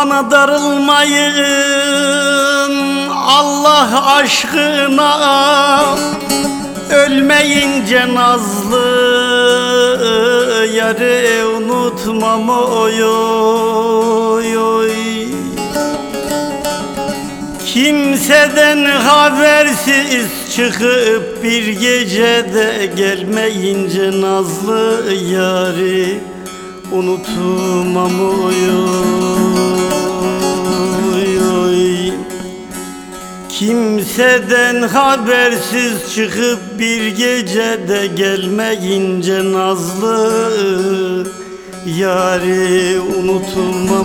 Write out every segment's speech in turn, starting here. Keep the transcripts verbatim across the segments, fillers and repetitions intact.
Bana darılmayın Allah aşkına, ölmeyince nazlı yarı unutmam oy oy oy. Kimseden habersiz çıkıp bir gecede gelmeyince nazlı yari unutmam oy oy oy. Kimseden habersiz çıkıp bir gecede gelmeyince nazlı yari unutmam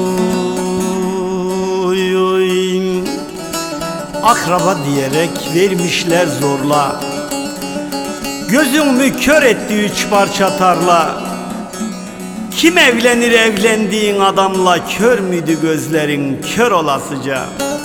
oy oy. Akraba diyerek vermişler zorla, gözümü kör etti üç parça tarla. Kim evlenir evlendiğin adamla, kör müydü gözlerin kör olasıca?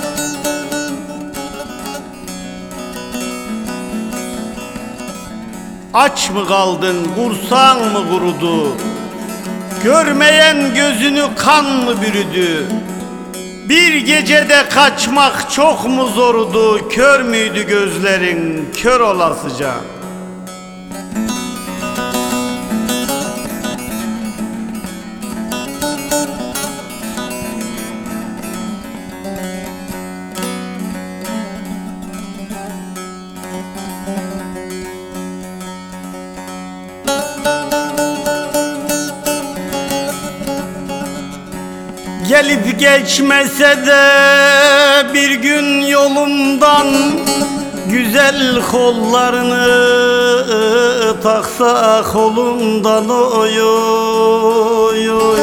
Aç mı kaldın, kursan mı kurudu? Görmeyen gözünü kan mı bürüdü? Bir gecede kaçmak çok mu zordu? Kör müydü gözlerin kör olasıca? Gelip geçmese de bir gün yolumdan, güzel kollarını taksa kolumdan oy oy oy.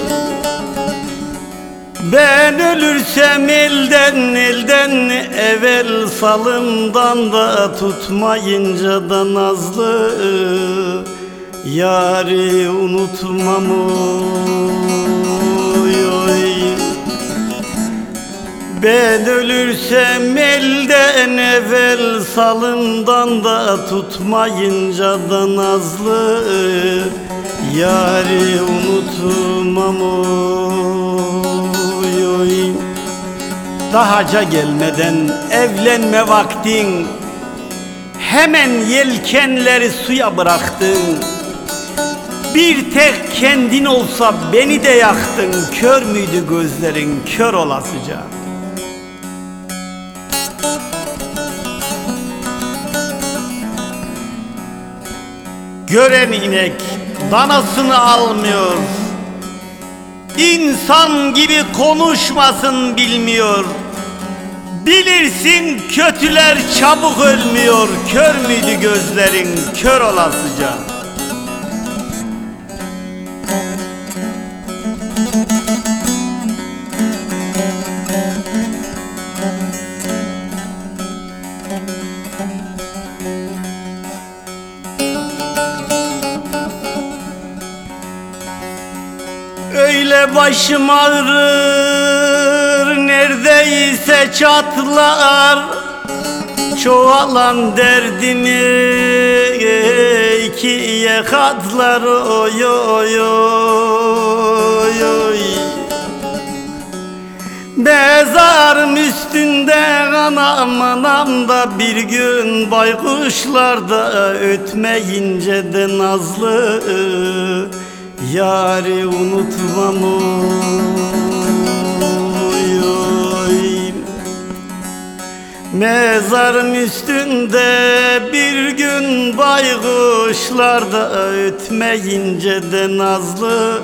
Ben ölürsem elden elden evvel salımdan da, tutmayınca da nazlı yari unutmam oy oy. Ben ölürsem elden evvel salımdan da, tutmayınca da nazlı yari unutmam oy oy. Dahaca gelmeden evlenme vaktin, hemen yelkenleri suya bıraktın. Bir tek kendin olsa beni de yaktın, kör müydü gözlerin kör olasıca? Gören inek danasını almıyor, İnsan gibi konuşmasın bilmiyor. Bilirsin kötüler çabuk ölmüyor, kör müydü gözlerin kör olasıca? Öyle başım ağrır, neredeyse çatlar, çoğalan derdimi ikiye katlar oy oy oy oy. Mezarım üstünde anam anam da, bir gün baykuşlarda ötmeyince de nazlı yari unutmam oy oy. Mezarım üstünde bir gün baykuşlarda ötmeyince de nazlı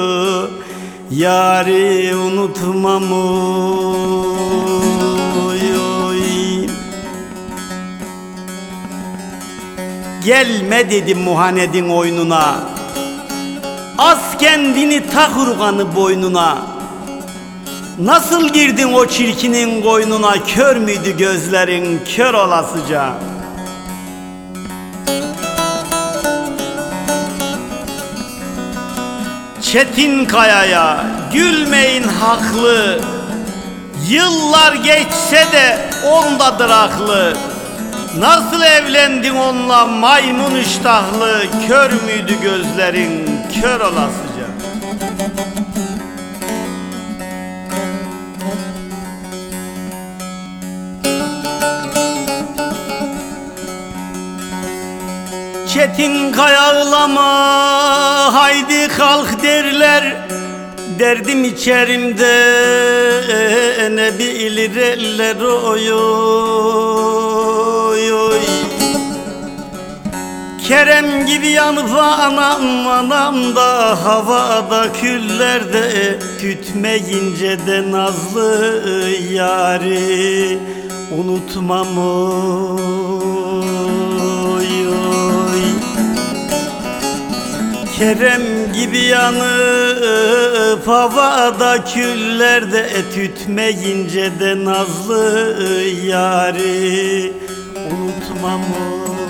yari unutmam oy oy. Gelme dedim Muhaned'in oyununa, az kendini tak urganı boynuna. Nasıl girdin o çirkinin koynuna, kör müydü gözlerin kör olasıca? Çetin Kaya'ya gülmeyin haklı, yıllar geçse de ondadır aklı. Nasıl evlendin onunla maymun iştahlı, kör müydü gözlerin kör olasıca? Çetin kayağlama haydi kalk derler, derdim içerimde ne bilir eller oy oy oy. Kerem gibi yanıp anam anam da havada küllerde, tütmeyince de nazlı yari unutmam oy oy. Kerem gibi yanıp havada küllerde, tütmeyince de nazlı yari unutmam oy.